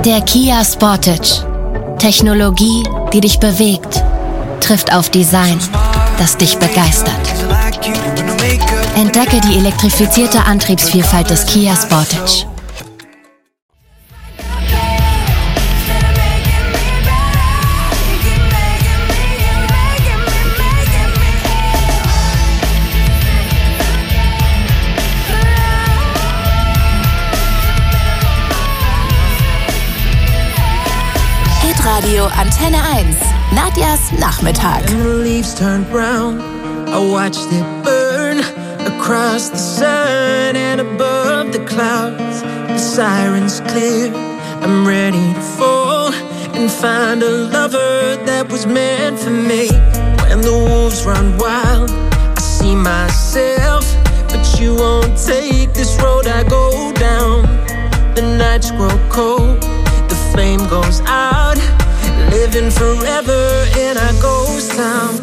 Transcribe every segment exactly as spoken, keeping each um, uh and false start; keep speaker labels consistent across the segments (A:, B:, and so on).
A: Der Kia Sportage. Technologie, die dich bewegt, trifft auf Design, das dich begeistert. Entdecke die elektrifizierte Antriebsvielfalt des Kia Sportage.
B: Radio Antenne eins. Nadjas Nachmittag.
C: And the leaves turned brown. I watched it burn across the sun and above the clouds. The sirens clear. I'm ready to fall and find a lover that was meant for me. When the wolves run wild, I see myself, but you won't take this road I go down. The nights grow cold, the flame goes out, living forever in our ghost town.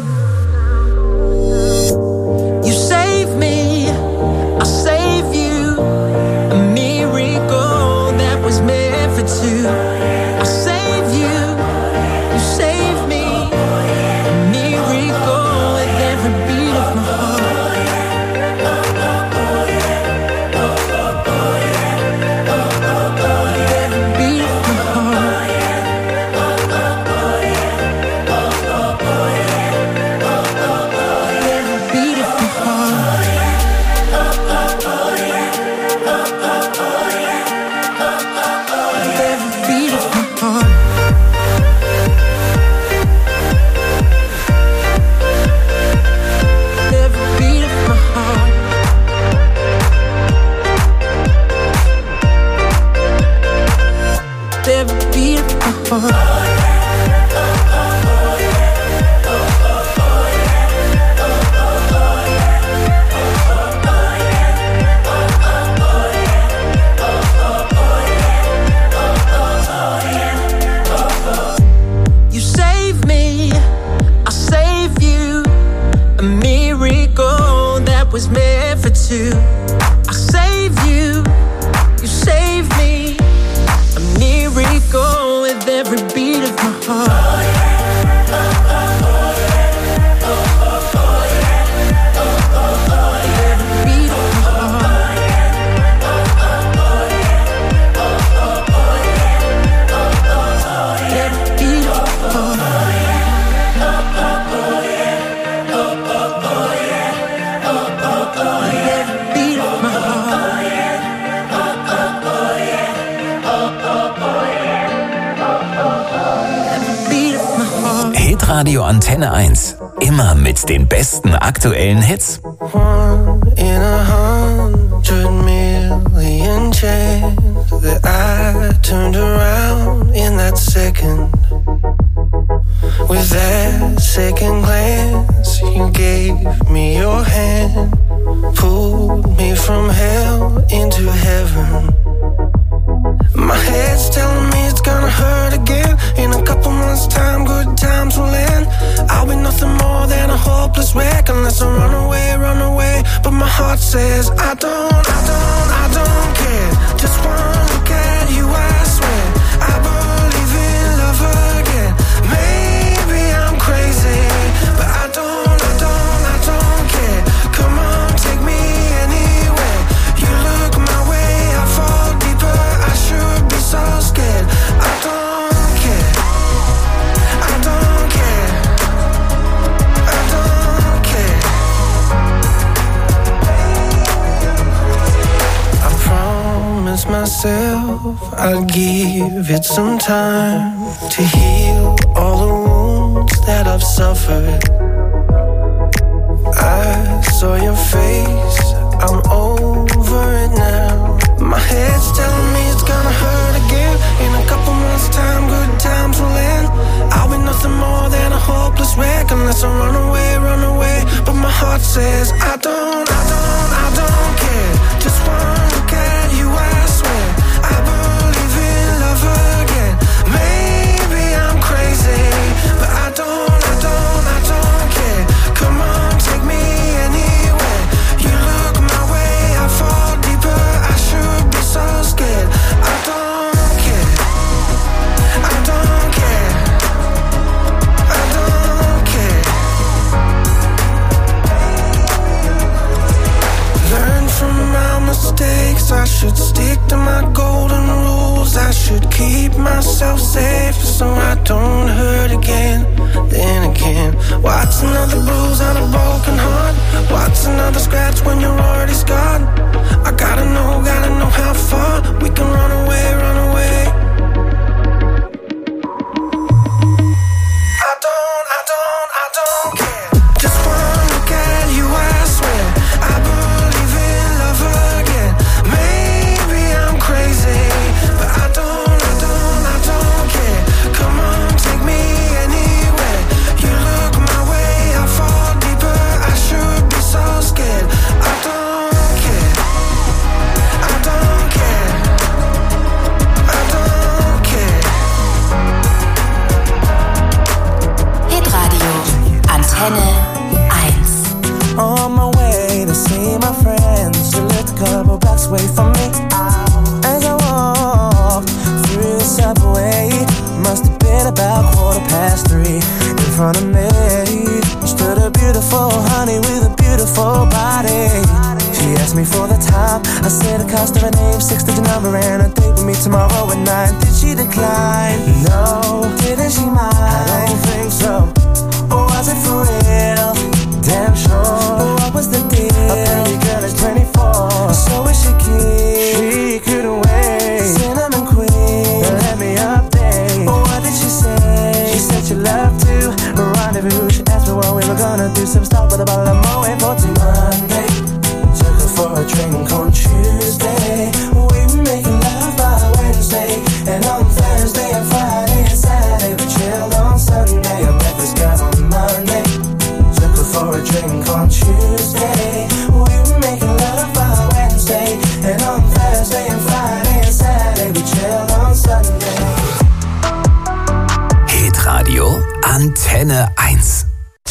C: You save me, I'll save you. A miracle that was meant for two. I'll save you, you save me. A miracle with every beat of my heart.
D: Radio Antenne eins. Immer mit den besten aktuellen Hits.
C: One in a hundred million chance that I turned around in that second. With that second glance, you gave me your hand, pulled me from hell into heaven. My head's telling me it's gonna hurt again. In a couple months' time, good times will end. I'll be nothing more than a hopeless wreck unless I run away, run away. But my heart says I don't, I don't, I don't care. Just one look at you, I swear I believe in love again. Maybe I'm crazy, but I don't, I don't, I don't care. Come on, take me anywhere. You look my way, I fall deeper. I should be so scared. I don't care. I don't care. I don't care. I promised myself I'd give it some time to heal all the wounds that I've suffered. I saw your face, I'm over it now. My head's telling me it's gonna hurt again. In a couple months' time, good times will end. I'll be nothing more than a hopeless wreck unless I run away, run away. But my heart says I don't, I don't, I don't care. Just one look at you, I swear I believe in love again. Maybe I'm crazy, but I don't, I don't, I don't care. Come on, take me anywhere. You look my way, I fall deeper. I should stick to my golden rules. I should keep myself safe so I don't hurt again. Then again, what's another bruise on a broken heart? What's another scratch when you're already scarred? I gotta know, gotta know how far we can run away, run away. I don't, I don't, I don't care. Just one look at you, I swear I believe in love again. Maybe I'm crazy, but I don't, I don't, I don't care. Come on, take me anywhere. You look my way, I fall deeper. I should be so scared. I don't care. I don't care. I don't care.
B: Hitradio Antenne eins.
E: On my way to see my friends, you lived a couple blocks away from me. As I walked through the subway, must have been about quarter past three. In front of me stood a beautiful honey with a beautiful body. She asked me for the time. I said the cost of her name, six-digit number, and a date with me tomorrow at nine. Did she decline? No. Didn't she mind? I don't think so. Or was it for real? Damn sure. What was the deal? A pretty girl is twenty-four, so is she keen? She couldn't wait. Cinnamon queen, let me update. What did she say? She said she loved to rendezvous. She asked me what we were gonna do. Some stop with a bottle of Moët for till Monday. Took her for a drink on Tuesday. We were making love by Wednesday, and on Thursday and Friday and Saturday we chilled on Sunday. I met this guy on Monday. Took her for a drink on Tuesday. We were making love by Wednesday, and on Thursday and Friday and Saturday we chilled on Sunday.
D: Hitradio Antenne eins.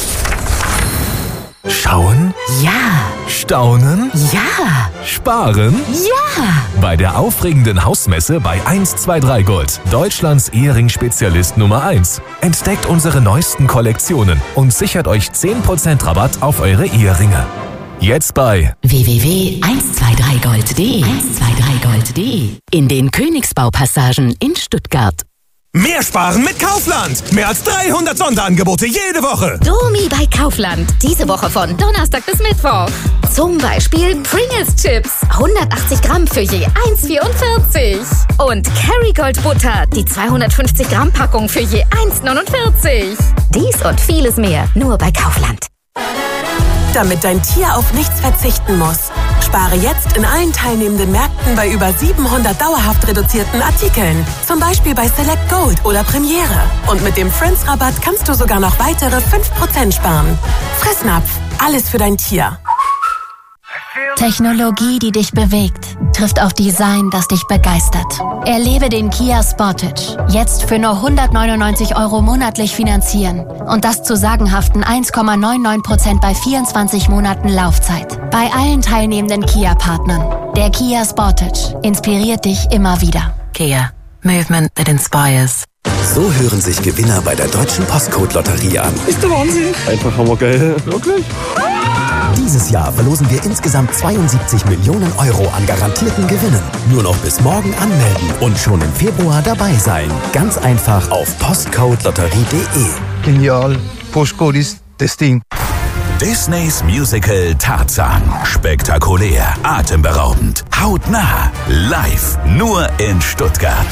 D: Schauen?
A: Ja.
D: Staunen?
A: Ja.
D: Sparen?
A: Ja.
D: Bei der aufregenden Hausmesse bei eins zwei drei Gold, Deutschlands Ehering-Spezialist Nummer eins. Entdeckt unsere neuesten Kollektionen und sichert euch zehn Prozent Rabatt auf eure Eheringe. Jetzt bei
A: w w w punkt eins zwei drei gold punkt de eins zwei drei gold punkt de in den Königsbaupassagen in Stuttgart.
F: Mehr sparen mit Kaufland. Mehr als dreihundert Sonderangebote jede Woche.
G: Domi bei Kaufland. Diese Woche von Donnerstag bis Mittwoch. Zum Beispiel Pringles Chips. hundertachtzig Gramm für je eins Komma vierundvierzig. Und Kerrygold Butter. Die zweihundertfünfzig Gramm Packung für je eins Komma neunundvierzig. Dies und vieles mehr nur bei Kaufland.
H: Damit dein Tier auf nichts verzichten muss. Spare jetzt in allen teilnehmenden Märkten bei über siebenhundert dauerhaft reduzierten Artikeln. Zum Beispiel bei Select Gold oder Premiere. Und mit dem Friends-Rabatt kannst du sogar noch weitere fünf Prozent sparen. Fressnapf, alles für dein Tier.
A: Technologie, die dich bewegt, trifft auf Design, das dich begeistert. Erlebe den Kia Sportage. Jetzt für nur hundertneunundneunzig Euro monatlich finanzieren. Und das zu sagenhaften eins Komma neunundneunzig Prozent bei vierundzwanzig Monaten Laufzeit. Bei allen teilnehmenden Kia-Partnern. Der Kia Sportage inspiriert dich immer wieder.
H: Kia. Movement that inspires.
I: So hören sich Gewinner bei der Deutschen Postcode-Lotterie an.
J: Ist der Wahnsinn. Einfach hammergeil. Wirklich?
I: Dieses Jahr verlosen wir insgesamt zweiundsiebzig Millionen Euro an garantierten Gewinnen. Nur noch bis morgen anmelden und schon im Februar dabei sein. Ganz einfach auf postcodelotterie punkt de.
J: Genial. Postcode ist das Ding.
D: Disneys Musical Tarzan. Spektakulär, atemberaubend, hautnah, live, nur in Stuttgart.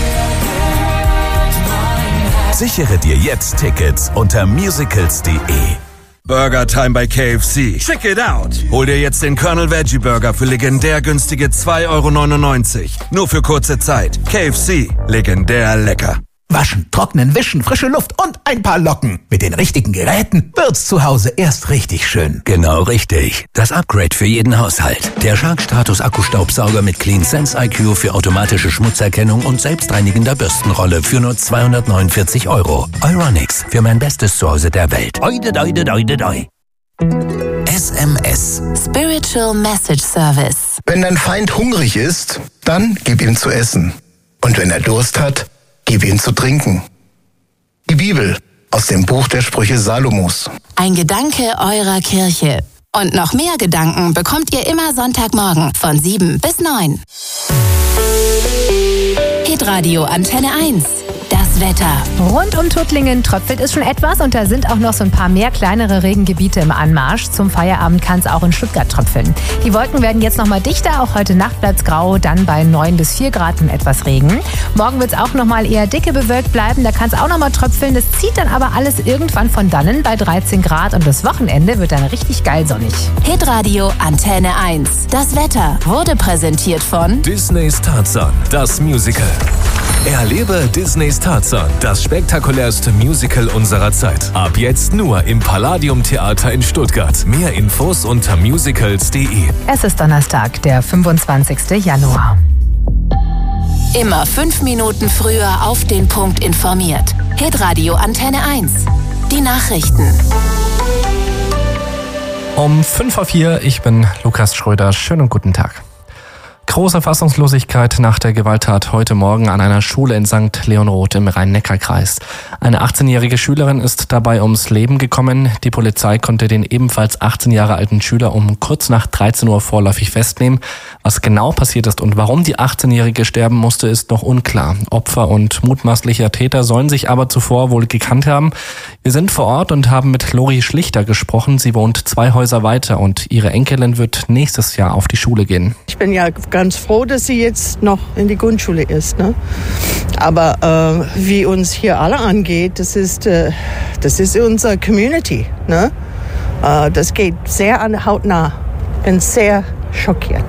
D: Sichere dir jetzt Tickets unter musicals punkt de.
F: Burger Time bei K F C. Check it out. Hol dir jetzt den Colonel Veggie Burger für legendär günstige zwei Euro neunundneunzig. Nur für kurze Zeit. K F C. Legendär lecker.
K: Waschen, trocknen, wischen, frische Luft und ein paar Locken. Mit den richtigen Geräten wird's zu Hause erst richtig schön.
D: Genau richtig. Das Upgrade für jeden Haushalt. Der Shark Stratus Akkustaubsauger mit Clean Sense I Q für automatische Schmutzerkennung und selbstreinigender Bürstenrolle für nur zweihundertneunundvierzig Euro. Euronics für mein bestes Zuhause der Welt. Oide, doide, doide, doi. S M S.
B: Spiritual Message Service.
L: Wenn dein Feind hungrig ist, dann gib ihm zu essen. Und wenn er Durst hat, gib ihm zu trinken. Die Bibel aus dem Buch der Sprüche Salomos.
B: Ein Gedanke eurer Kirche. Und noch mehr Gedanken bekommt ihr immer Sonntagmorgen von sieben bis neun. Hitradio Antenne eins. Das Wetter.
M: Rund um Tuttlingen tröpfelt es schon etwas und da sind auch noch so ein paar mehr kleinere Regengebiete im Anmarsch. Zum Feierabend kann es auch in Stuttgart tröpfeln. Die Wolken werden jetzt noch mal dichter, auch heute Nacht bleibt es grau, dann bei neun bis vier Grad und etwas Regen. Morgen wird es auch noch mal eher dicke bewölkt bleiben, da kann es auch noch mal tröpfeln. Das zieht dann aber alles irgendwann von dannen bei dreizehn Grad und das Wochenende wird dann richtig geil sonnig.
B: Hitradio Antenne eins. Das Wetter wurde präsentiert von
N: Disneys Tarzan, das Musical. Erlebe Disneys Tarzan, das spektakulärste Musical unserer Zeit. Ab jetzt nur im Palladium Theater in Stuttgart. Mehr Infos unter musicals punkt de.
M: Es ist Donnerstag, der fünfundzwanzigste Januar.
B: Immer fünf Minuten früher auf den Punkt informiert. Hitradio Antenne eins. Die Nachrichten.
O: Um fünf vor vier, ich bin Lukas Schröder. Schönen guten Tag. Große Fassungslosigkeit nach der Gewalttat heute Morgen an einer Schule in Sankt Leonroth im Rhein-Neckar-Kreis. Eine achtzehnjährige Schülerin ist dabei ums Leben gekommen. Die Polizei konnte den ebenfalls achtzehn Jahre alten Schüler um kurz nach dreizehn Uhr vorläufig festnehmen. Was genau passiert ist und warum die achtzehnjährige sterben musste, ist noch unklar. Opfer und mutmaßlicher Täter sollen sich aber zuvor wohl gekannt haben. Wir sind vor Ort und haben mit Lori Schlichter gesprochen. Sie wohnt zwei Häuser weiter und ihre Enkelin wird nächstes Jahr auf die Schule gehen.
P: Ich bin ja ganz froh, dass sie jetzt noch in die Grundschule ist. Ne? Aber äh, wie uns hier alle angeht, das ist, äh, das ist unsere Community. Ne? Äh, das geht sehr an hautnah. Bin sehr schockiert.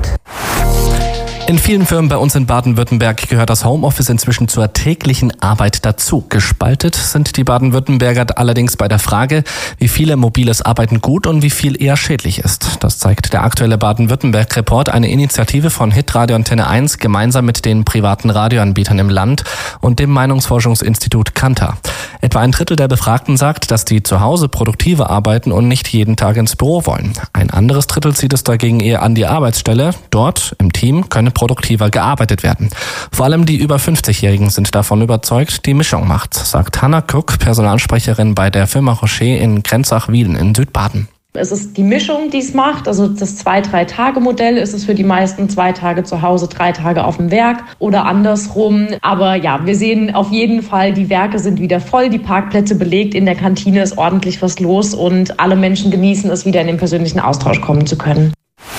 O: In vielen Firmen bei uns in Baden-Württemberg gehört das Homeoffice inzwischen zur täglichen Arbeit dazu. Gespaltet sind die Baden-Württemberger allerdings bei der Frage, wie viele mobiles Arbeiten gut und wie viel eher schädlich ist. Das zeigt der aktuelle Baden-Württemberg-Report, eine Initiative von Hitradio Antenne eins gemeinsam mit den privaten Radioanbietern im Land und dem Meinungsforschungsinstitut Kantar. Etwa ein Drittel der Befragten sagt, dass die zu Hause produktiver arbeiten und nicht jeden Tag ins Büro wollen. Ein anderes Drittel zieht es dagegen eher an die Arbeitsstelle. Dort im Team könne produktiver gearbeitet werden. Vor allem die über fünfzigjährigen sind davon überzeugt, die Mischung macht, sagt Hanna Kuck, Personalsprecherin bei der Firma Rocher in Grenzach-Wielen in Südbaden.
Q: Es ist die Mischung, die es macht. Also das Zwei-Drei-Tage-Modell ist es für die meisten. Zwei Tage zu Hause, drei Tage auf dem Werk oder andersrum. Aber ja, wir sehen auf jeden Fall, die Werke sind wieder voll, die Parkplätze belegt, in der Kantine ist ordentlich was los und alle Menschen genießen es, wieder in den persönlichen Austausch kommen zu können.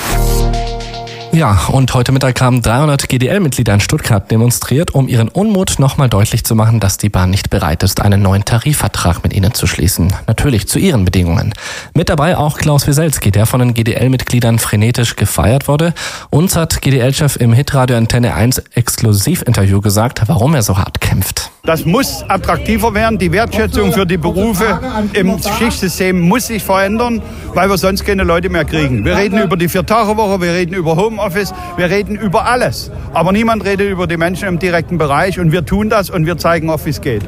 O: Ja, und heute Mittag haben dreihundert G D L-Mitglieder in Stuttgart demonstriert, um ihren Unmut nochmal deutlich zu machen, dass die Bahn nicht bereit ist, einen neuen Tarifvertrag mit ihnen zu schließen. Natürlich zu ihren Bedingungen. Mit dabei auch Klaus Wieselski, der von den G D L-Mitgliedern frenetisch gefeiert wurde. Uns hat G D L-Chef im Hitradio Antenne eins Exklusivinterview gesagt, warum er so hart kämpft.
R: Das muss attraktiver werden. Die Wertschätzung für die Berufe im Schichtsystem muss sich verändern, weil wir sonst keine Leute mehr kriegen. Wir reden über die Vier-Tage-Woche, wir reden über Homeoffice, wir reden über alles. Aber niemand redet über die Menschen im direkten Bereich und wir tun das und wir zeigen auf, wie es geht.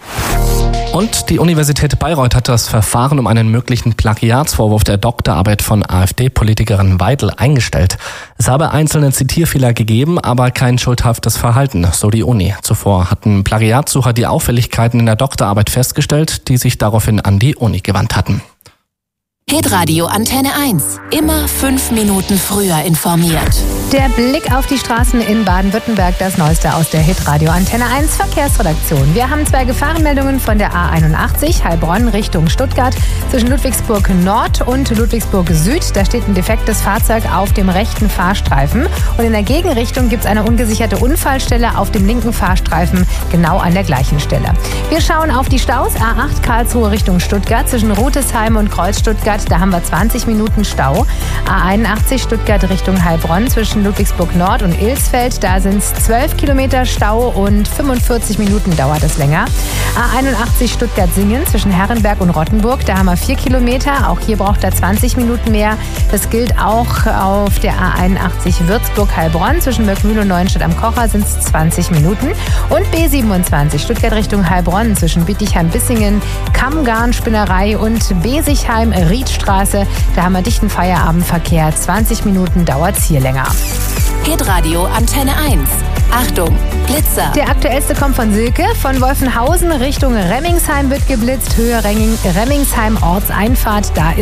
O: Und die Universität Bayreuth hat das Verfahren um einen möglichen Plagiatsvorwurf der Doktorarbeit von AfD-Politikerin Weidel eingestellt. Es habe einzelne Zitierfehler gegeben, aber kein schuldhaftes Verhalten, so die Uni. Zuvor hatten Plagiatssucher die Auffälligkeiten in der Doktorarbeit festgestellt, die sich daraufhin an die Uni gewandt hatten.
B: Hitradio Antenne eins. Immer fünf Minuten früher informiert.
M: Der Blick auf die Straßen in Baden-Württemberg, das Neueste aus der Hitradio Antenne eins Verkehrsredaktion. Wir haben zwei Gefahrenmeldungen von der A einundachtzig, Heilbronn Richtung Stuttgart, zwischen Ludwigsburg Nord und Ludwigsburg Süd. Da steht ein defektes Fahrzeug auf dem rechten Fahrstreifen. Und in der Gegenrichtung gibt es eine ungesicherte Unfallstelle auf dem linken Fahrstreifen, genau an der gleichen Stelle. Wir schauen auf die Staus. A acht Karlsruhe Richtung Stuttgart, zwischen Rutesheim und Kreuz Stuttgart. Da haben wir zwanzig Minuten Stau. A einundachtzig Stuttgart Richtung Heilbronn zwischen Ludwigsburg Nord und Ilsfeld. Da sind es zwölf Kilometer Stau und fünfundvierzig Minuten dauert es länger. A einundachtzig Stuttgart-Singen zwischen Herrenberg und Rottenburg. Da haben wir vier Kilometer. Auch hier braucht er zwanzig Minuten mehr. Das gilt auch auf der A einundachtzig Würzburg-Heilbronn. Zwischen Möckmühl und Neuenstadt am Kocher sind es zwanzig Minuten. Und B siebenundzwanzig Stuttgart Richtung Heilbronn zwischen Bietigheim-Bissingen, Kammgarn-Spinnerei und Besigheim-Riedstraße. Da haben wir dichten Feierabendverkehr. zwanzig Minuten dauert es hier länger.
B: Hitradio Antenne eins. Achtung, Blitzer.
M: Der aktuellste kommt von Silke. Von Wolfenhausen Richtung Remmingsheim wird geblitzt. Höhe Remmingsheim Ortseinfahrt. Da ist